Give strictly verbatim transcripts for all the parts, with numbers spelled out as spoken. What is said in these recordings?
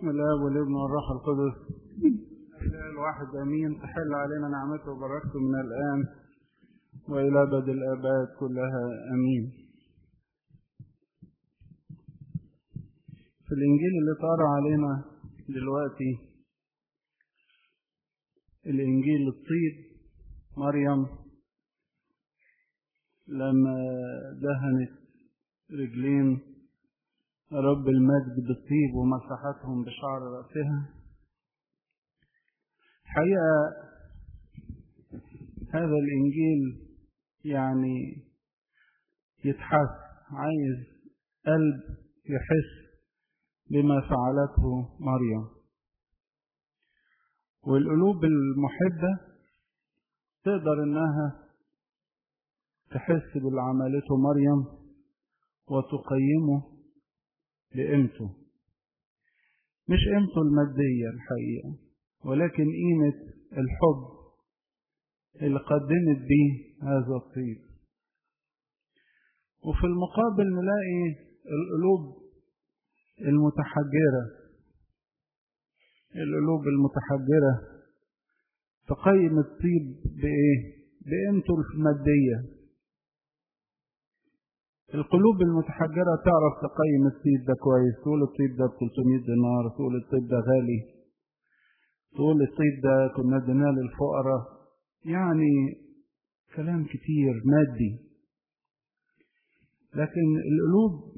بسم الله والابن والروح القدس الإله الواحد امين. تحل علينا نعمته وبركته من الان والى ابد الاباد كلها امين. في الانجيل اللي طار علينا دلوقتي الانجيل الطيب مريم لما دهنت رجلين رب المجد بالطيب ومسحتهم بشعر رأسها. الحقيقة هذا الإنجيل يعني يتحس، عايز قلب يحس بما فعلته مريم، والقلوب المحبة تقدر إنها تحس باللي عملته مريم وتقيمه بقيمته، مش قيمته المادية الحقيقة، ولكن قيمة الحب اللي قدمت به هذا الطيب. وفي المقابل نلاقي القلوب المتحجرة القلوب المتحجرة تقيم الطيب بإيه؟ بقيمته المادية. القلوب المتحجرة تعرف تقيم الطيب ده كويس، تقول الطيب ده ب ثلاثمائة دينار، تقول الطيب ده غالي، تقول الطيب ده كنا اديناه للفقراء، يعني كلام كتير مادي. لكن القلوب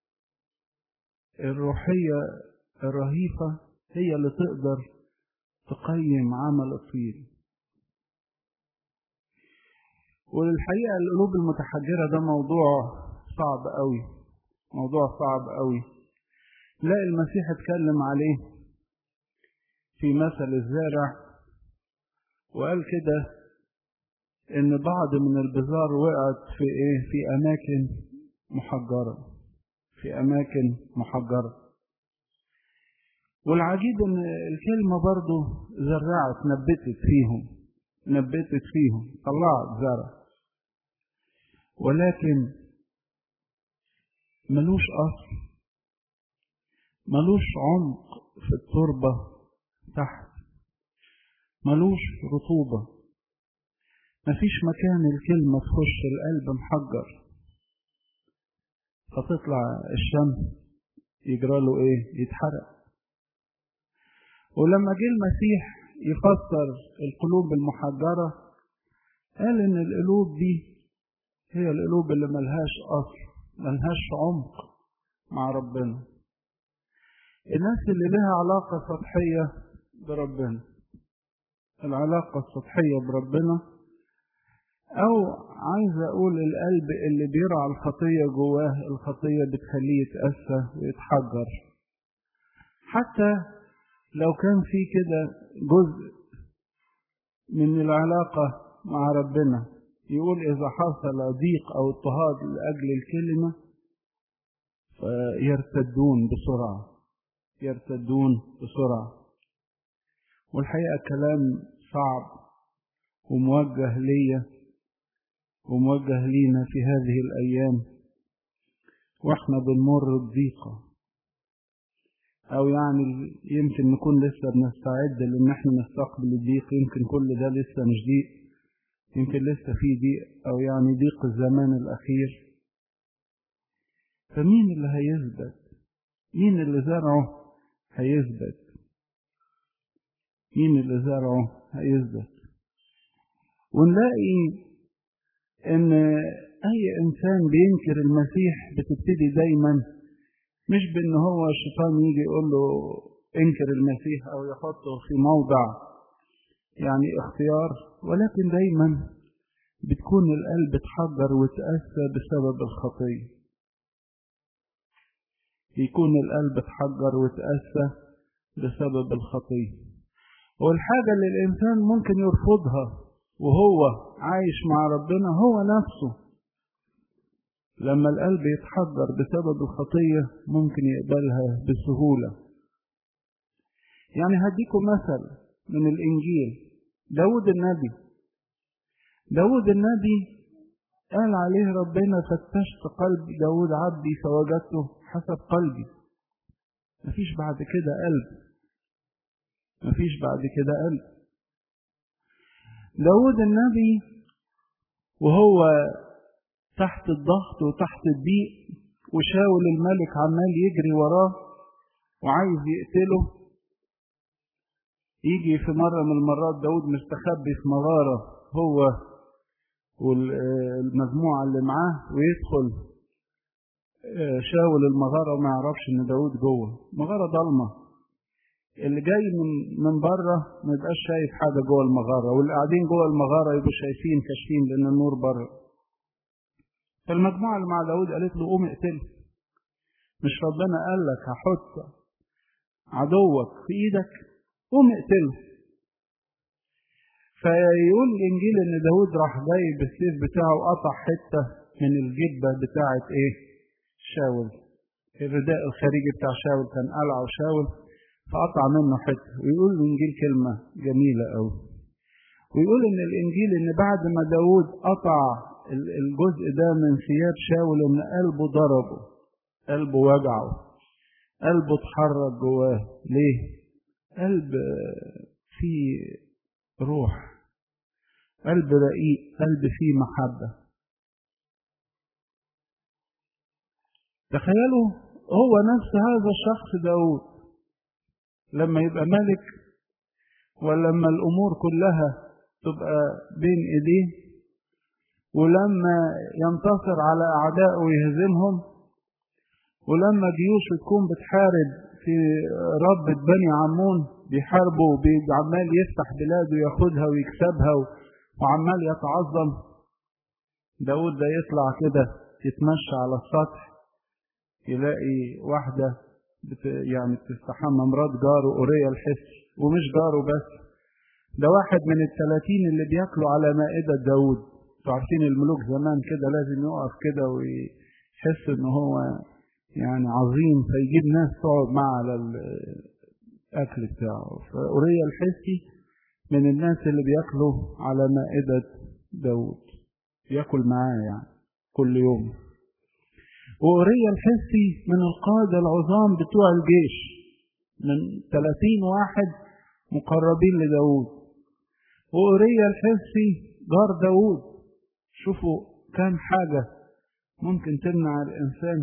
الروحية الرهيفة هي اللي تقدر تقيم عمل الطيب. والحقيقة القلوب المتحجرة ده موضوع صعب قوي، موضوع صعب قوي. لا المسيح اتكلم عليه في مثل الزارع وقال كده ان بعض من البذار وقعت في ايه؟ في اماكن محجرة، في اماكن محجرة. والعجيب ان الكلمة برضو زرعت، نبتت فيهم نبتت فيهم طلعت زرع، ولكن ملوش أصل، ملوش عمق في التربة تحت، ملوش رطوبة، مفيش مكان الكلمة تخش القلب محجر، فتطلع الشمس يجراله ايه؟ يتحرق. ولما جه المسيح يفسر القلوب المحجرة قال ان القلوب دي هي القلوب اللي ملهاش أصل، ملهاش عمق مع ربنا. الناس اللي لها علاقة سطحية بربنا، العلاقة السطحية بربنا، أو عايز أقول القلب اللي بيرعى الخطية جواه، الخطية بتخليه يتأسى ويتحجر. حتى لو كان في كده جزء من العلاقة مع ربنا، يقول إذا حصل ضيق أو اضطهاد لأجل الكلمة فيرتدون بسرعة يرتدون بسرعة. والحقيقة كلام صعب وموجه ليا وموجه لينا في هذه الأيام وإحنا بنمر بضيقة، أو يعني يمكن نكون لسه بنستعد لأن إحنا نستقبل الضيق. يمكن كل ده لسه مش ضيق، يمكن لسه في ضيق، أو يعني ضيق الزمان الأخير. فمين اللي هيثبت؟ مين اللي زرعه هيثبت؟ مين اللي زرعه هيثبت؟ ونلاقي ان اي انسان بينكر المسيح بتبتدي دايما مش بان هو الشيطان يجي يقول له انكر المسيح او يحطه في موضع يعني اختيار، ولكن دايما بتكون القلب اتحجر وتأسى بسبب الخطية. يكون القلب اتحجر وتأسى بسبب الخطية. والحاجة اللي الإنسان ممكن يرفضها وهو عايش مع ربنا هو نفسه، لما القلب يتحجر بسبب الخطية ممكن يقبلها بسهولة. يعني هديكم مثل من الإنجيل. داود النبي داود النبي قال عليه ربنا فتشت قلب داود عبدي فوجدته حسب قلبي. مفيش بعد كده قلب، مفيش بعد كده قلب. داود النبي وهو تحت الضغط وتحت الضيق وشاول الملك عمال يجري وراه وعايز يقتله، يجي في مرة من المرات داود مستخبي في مغارة هو والمجموعة اللي معاه، ويدخل شاول المغارة وما يعرفش ان داود جوه مغارة ضلمة، اللي جاي من من بره ما يبقاش شايف حاجة جوه المغارة، واللي قاعدين جوه المغارة يبقوا شايفين كاشفين لان النور بره. فالمجموعة اللي مع داود قالت له قوم اقتله، مش ربنا قال لك هحط عدوك في ايدك؟ قوم اقتله. فيقول الانجيل ان داود راح جاي بالسيف بتاعه قطع حته من الجبه بتاعه ايه؟ شاول. الرداء الخارجي بتاع شاول كان قلعه شاول، فقطع منه حته. ويقول الانجيل كلمه جميله قوي، ويقول ان الانجيل ان بعد ما داود قطع الجزء ده من ثياب شاول ان قلبه ضربه، قلبه وجعه، قلبه اتحرك جواه. ليه؟ قلب فيه روح، قلب رقيق، قلب فيه محبة. تخيلوا هو نفس هذا الشخص داود لما يبقى ملك، ولما الأمور كلها تبقى بين إيديه، ولما ينتصر على أعدائه ويهزمهم، ولما جيوش تكون بتحارب في ربة بني عمون بيحاربوا وعمال يفتح بلاده وياخدها ويكسبها وعمال يتعظم، داود ده يطلع كده يتمشى على السطح يلاقي واحدة بت يعني بتستحمى، مرات جاره أوريا الحسي، ومش جاره بس، ده واحد من الثلاثين اللي بياكلوا على مائدة داود. عارفين الملوك زمان كده لازم يقف كده ويحس ان هو يعني عظيم، فيجيب ناس تقعد معه على الأكل بتاعه. فأوريا الحسي من الناس اللي بياكلوا على مائدة داود، ياكل معاه يعني كل يوم. وأوريا الحسي من القادة العظام بتوع الجيش، من ثلاثين واحد مقربين لداود. وأوريا الحسي جار داود. شوفوا كم حاجة ممكن تمنع الإنسان.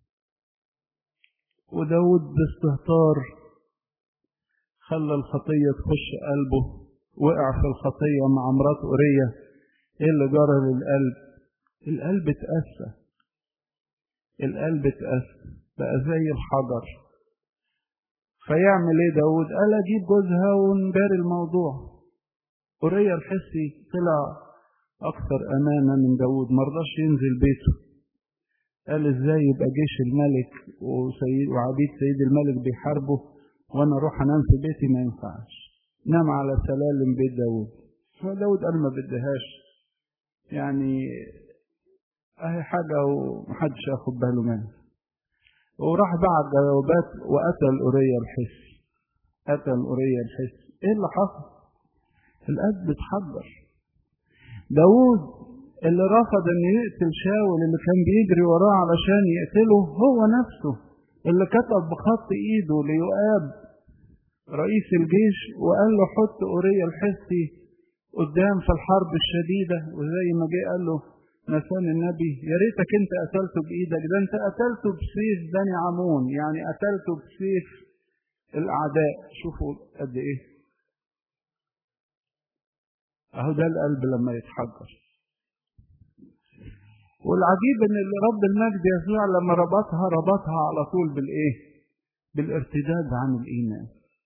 وداود باستهتار خلى الخطية تخش قلبه، وقع في الخطية مع مرات أوريا. ايه اللي جرى للقلب؟ القلب اتأسى، القلب اتأسى بقى زي الحجر. فيعمل ايه داود؟ قال اجيب جوزها ونباري الموضوع. أوريا الحسي طلع اكثر امانة من داود، مرضاش ينزل بيته. قال ازاي يبقى جيش الملك وسيد وعبيد سيد الملك بيحاربوا وانا اروح انام في بيتي؟ ما ينفعش. نام على سلالم بيت داود. فداود قال ما بدهاش، يعني اهي حاجة ومحدش ياخد باله منها. وراح بعت جوابات وقتل أوريا الحسي، قتل أوريا الحسي. ايه اللي حصل؟ القلب اتحجر. داود اللي رفض ان يقتل شاول اللي كان بيجري وراه علشان يقتله، هو نفسه اللي كتب بخط ايده ليؤاب رئيس الجيش وقال له حط أوريا الحسي قدام في الحرب الشديدة. وزي ما جه قال له نسان النبي يا ريتك انت قتلته بايدك، ده انت قتلته بسيف بني عمون، يعني قتلته بسيف الاعداء. شوفوا قد ايه. اهو ده القلب لما يتحجر. والعجيب ان اللي رب المجد يسوع لما ربطها ربطها على طول بالايه؟ بالارتداد عن الايمان.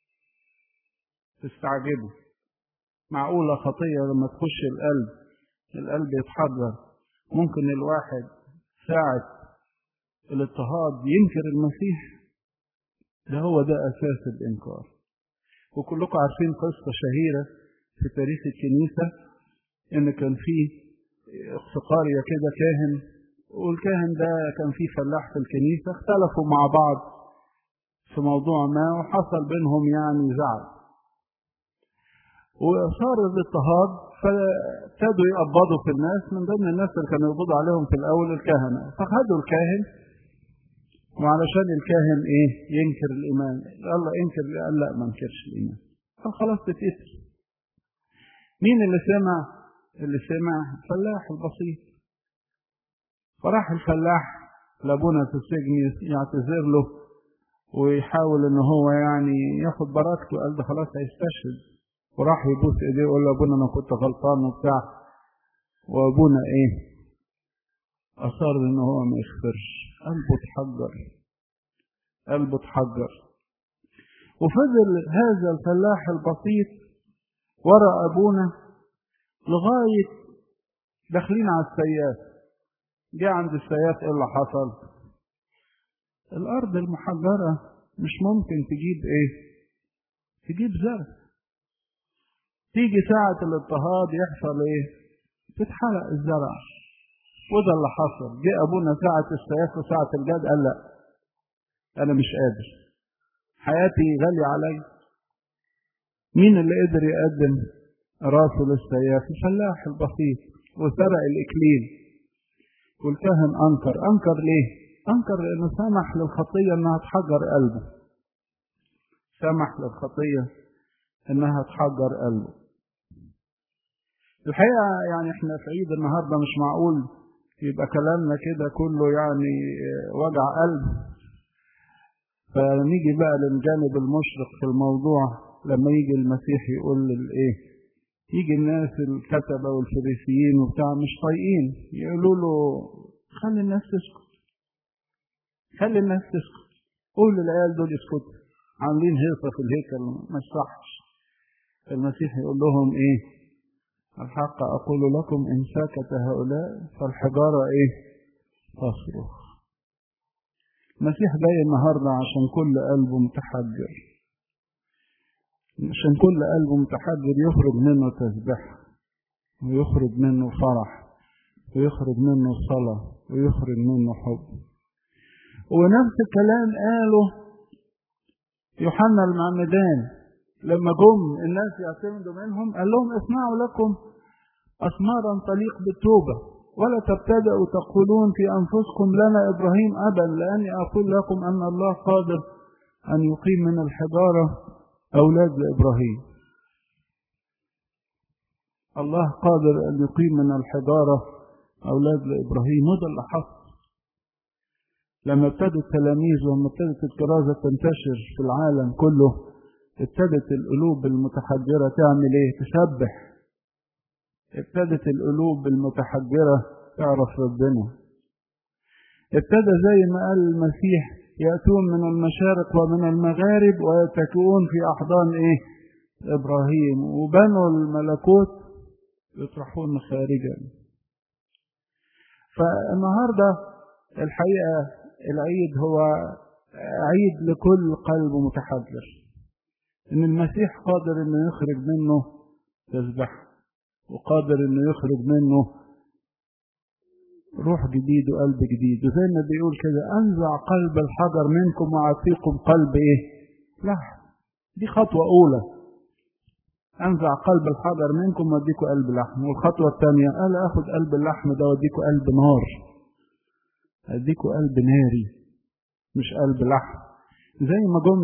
تستعجبوا معقولة خطية لما تخش القلب القلب يتحجر؟ ممكن الواحد ساعة الاضطهاد ينكر المسيح؟ ده هو ده اساس الانكار. وكلكم عارفين قصة شهيرة في تاريخ الكنيسة ان كان فيه في قرية كده كاهن، والكاهن ده كان فيه فلاح في الكنيسة، اختلفوا مع بعض في موضوع ما وحصل بينهم يعني زعل، وصار الاضطهاد. فابتدوا يقبضوا في الناس، من ضمن الناس اللي كانوا يقبضوا عليهم في الاول الكهنة. فخدوا الكاهن وعلشان الكاهن ايه ينكر الايمان، الله انكر، قال لا ما انكرش الايمان، قال خلاص تتقتل. مين اللي سمع؟ اللي سمع الفلاح البسيط. فراح الفلاح لابونا في السجن يعتذر له ويحاول ان هو يعني ياخد بركته، قال ده خلاص هيستشهد، وراح يبوس ايديه ويقول له ابونا انا كنت غلطان وبتاع، وابونا ايه اصر ان هو ما يغفرش، قلبه اتحجر، قلبه اتحجر. وفضل هذا الفلاح البسيط ورا ابونا لغايه داخلين على السياف. جه عند السياف ايه اللي حصل؟ الارض المحجره مش ممكن تجيب ايه؟ تجيب زرع. تيجي ساعه الاضطهاد يحصل ايه؟ تتحرق الزرع. وده اللي حصل. جه ابونا ساعه السياف وساعه الجد قال لا انا مش قادر، حياتي غاليه علي. مين اللي قدر يقدم راسه للسياف؟ الفلاح البسيط، وسرق الاكليل. والكاهن انكر. انكر ليه؟ انكر لانه سمح للخطيه انها تحجر قلبه، سمح للخطيه انها تحجر قلبه. الحقيقه يعني احنا في عيد النهارده مش معقول يبقى كلامنا كده كله يعني وجع قلب، فنيجي بقى للجانب المشرق في الموضوع. لما يجي المسيح يقول الايه، يجي الناس الكتبه والفريسيين وبتاع مش طايقين، يقولوا له خلي الناس تسكت، خلي الناس تسكت، قول للعيال دول يسكتوا، عاملين هيصه في الهيكل ما يصحش. المسيح يقول لهم ايه؟ الحق اقول لكم ان سكت هؤلاء فالحجاره ايه؟ تصرخ. المسيح جاي النهارده عشان كل قلبه متحجر، عشان كل قلبه متحجر يخرج منه تسبيح، ويخرج منه فرح، ويخرج منه صلاة، ويخرج منه حب. ونفس الكلام قاله يوحنا المعمدان لما جم الناس يعتمدوا منهم، قال لهم اسمعوا لكم أثمارا تليق بالتوبة، ولا تبتدئوا تقولون في أنفسكم لنا إبراهيم أبا، لأني أقول لكم أن الله قادر أن يقيم من الحجارة أولاد لإبراهيم. الله قادر أن يقيم من الحجارة أولاد لإبراهيم. وده اللي حصل لما ابتدوا التلاميذ، لما ابتدت الكرازة تنتشر في العالم كله، ابتدت القلوب المتحجرة تعمل ايه؟ تسبح. ابتدت القلوب المتحجرة تعرف ربنا. ابتدى زي ما قال المسيح يأتون من المشارق ومن المغارب ويتكئون في أحضان ايه؟ إبراهيم، وبنوا الملكوت يطرحون خارجا. فالنهاردة الحقيقة العيد هو عيد لكل قلب متحجر، ان المسيح قادر انه يخرج منه تسبح، وقادر انه يخرج منه روح جديد وقلب جديد. وزي ما بيقول كده انزع قلب الحجر منكم واعطيكم قلب ايه؟ لحم. دي خطوة اولى، انزع قلب الحجر منكم واديكم قلب لحم. والخطوة الثانية قال اخد قلب اللحم ده واديكم قلب نار، اديكم قلب ناري مش قلب لحم. زي ما جم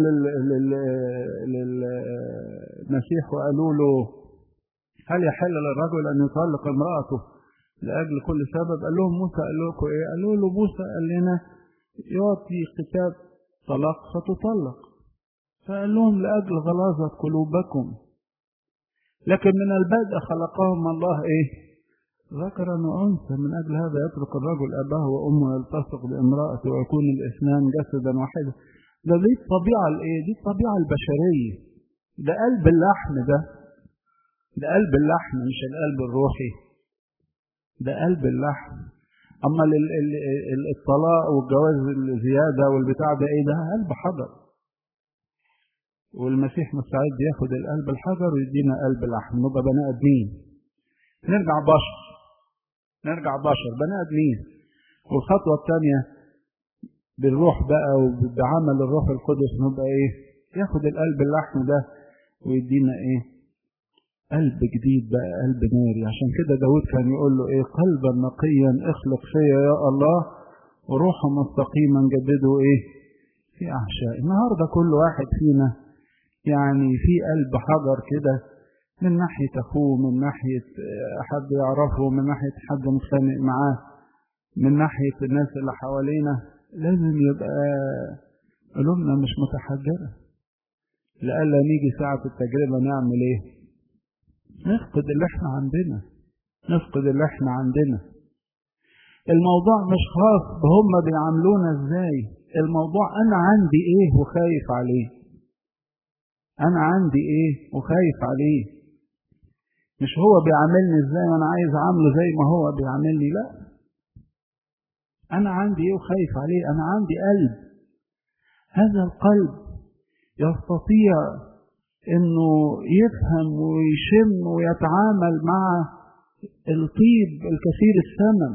للمسيح وقالوا له هل يحل للرجل ان يطلق امرأته لاجل كل سبب؟ قال لهم موسى قال لكم ايه؟ قالوا له موسى قال لنا يعطي كتاب طلاق فتطلق. فقال لهم لاجل غلاظة قلوبكم، لكن من البدء خلقهم الله ايه؟ ذكرا وانثى، من اجل هذا يترك الرجل اباه وامه يلتصق بامرأته ويكون الاثنان جسدا واحدا. ده دي الطبيعة الايه؟ دي الطبيعة البشرية. ده قلب اللحم، ده ده قلب اللحم مش القلب الروحي، ده قلب اللحم. اما الطلاق والجواز الزيادة والبتاع ده ايه؟ ده قلب حجر. والمسيح مستعد ياخد القلب الحجر ويدينا قلب لحم، نبقى بني ادمين، نرجع بشر، نرجع بشر بني ادمين. والخطوة الثانية بالروح بقى وبعمل الروح القدس نبقى ايه؟ ياخد القلب اللحم ده ويدينا ايه؟ قلب جديد بقى، قلب ناري. عشان كده داود كان يقول له ايه؟ قلبا نقيا اخلق فيا يا الله وروحه مستقيما جددوا ايه في احشاء. النهارده كل واحد فينا يعني في قلب حجر كده، من ناحية اخوه، من ناحية حد يعرفه، من ناحية حد متخانق معاه، من ناحية الناس اللي حوالينا. لازم يبقى قلوبنا مش متحجرة، لألا نيجي ساعة التجربة نعمل ايه؟ نفقد اللي احنا عندنا، نفقد اللي احنا عندنا. الموضوع مش خاص بهم بيعاملونا ازاي، الموضوع انا عندي ايه وخايف عليه، انا عندي ايه وخايف عليه. مش هو بيعاملني ازاي وانا عايز اعامله زي ما هو بيعاملني، لا، انا عندي ايه وخايف عليه. انا عندي قلب، هذا القلب يستطيع انه يفهم ويشم ويتعامل مع الطيب الكثير الثمن.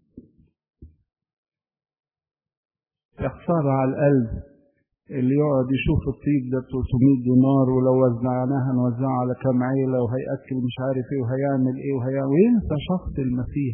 يخسر على القلب اللي يقعد يشوف الطيب ده ثلاثمية دينار، ولو وزعناها نوزعها على كام عيلة، وهيأكل مش عارف ايه، وهيعمل ايه، وهيعمل، وينسى شخص المسيح.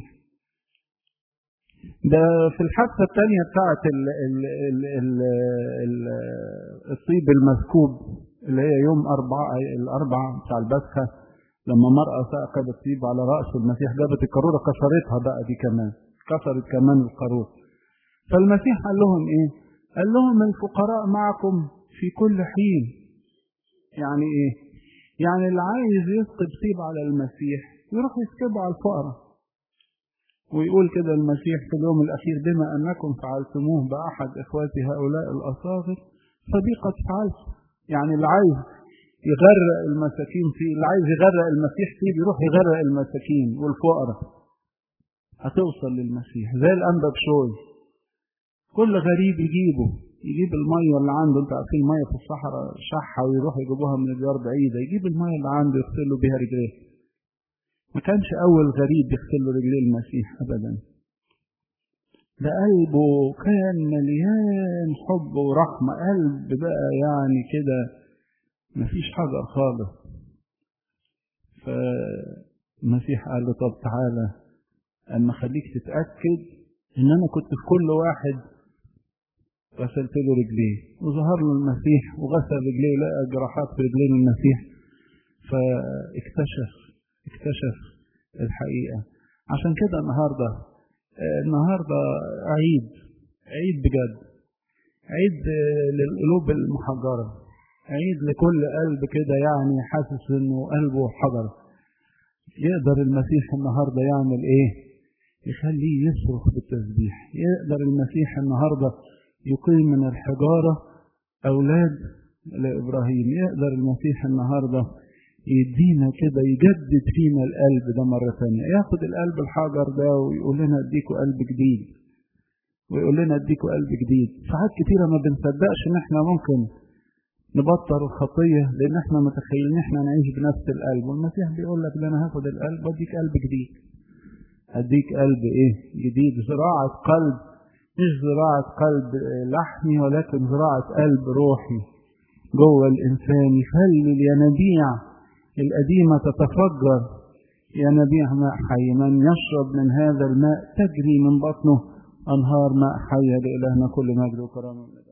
ده في الحادثة الثانية بتاعت ال ال ال ال ال الطيب المسكوب اللي هي يوم أربعة الأربعة بتاع البسخة، لما مرأة ساقت الطيب على رأس المسيح، جابت القارورة كسرتها بقى، دي كمان كسرت كمان القارورة. فالمسيح قال لهم ايه؟ قال لهم الفقراء معكم في كل حين. يعني ايه؟ يعني اللي عايز يسقط طيب على المسيح يروح يسكبه على الفقراء. ويقول كده المسيح في اليوم الأخير: بما أنكم فعلتموه بأحد إخواتي هؤلاء الأصاغر فبي قد فعلت. يعني اللي عايز يغرق المساكين فيه، اللي عايز يغرق المسيح فيه بيروح يغرق المساكين والفقراء، هتوصل للمسيح. زي الأنبا بشوي، كل غريب يجيبه، يجيب المية اللي عنده. انت عارفين المية في الصحراء شحة، ويروح يجيبوها من الديار بعيدة، يجيب المية اللي عنده يغسلوا بها رجليه. ما كانش أول غريب يغسل له رجليه المسيح أبدا، ده قلبه كان مليان حب ورحمة، قلب بقى يعني كده مفيش حاجة خالص. فالمسيح قال له: طب تعالى أما خليك تتأكد إن أنا كنت في كل واحد غسلت له رجليه. وظهر له المسيح وغسل رجليه، لقى جراحات في رجلين المسيح، فاكتشف اكتشف الحقيقة. عشان كده النهاردة النهاردة عيد عيد بجد، عيد للقلوب المحجرة، عيد لكل قلب كده يعني حاسس انه قلبه حجر. يقدر المسيح النهاردة يعمل ايه؟ يخليه يصرخ بالتسبيح. يقدر المسيح النهاردة يقيم من الحجارة أولاد لإبراهيم. يقدر المسيح النهاردة يدينا كده، يجدد فينا القلب ده مرة ثانية، ياخد القلب الحجر ده ويقول لنا اديكوا قلب جديد، ويقول لنا اديكوا قلب جديد. ساعات كتيرة ما بنصدقش ان احنا ممكن نبطل الخطية، لان احنا متخيلين احنا نعيش بنفس القلب، والمسيح بيقول لك ده انا هاخد القلب واديك قلب جديد. اديك قلب ايه جديد؟ زراعة قلب، مش زراعة قلب لحمي، ولكن زراعة قلب روحي جوه الانسان، يخلي الينابيع القديمة تتفجر، ينابيع ماء حي. من يشرب من هذا الماء تجري من بطنه أنهار ماء حية. لإلهنا كل مجد وكرامة.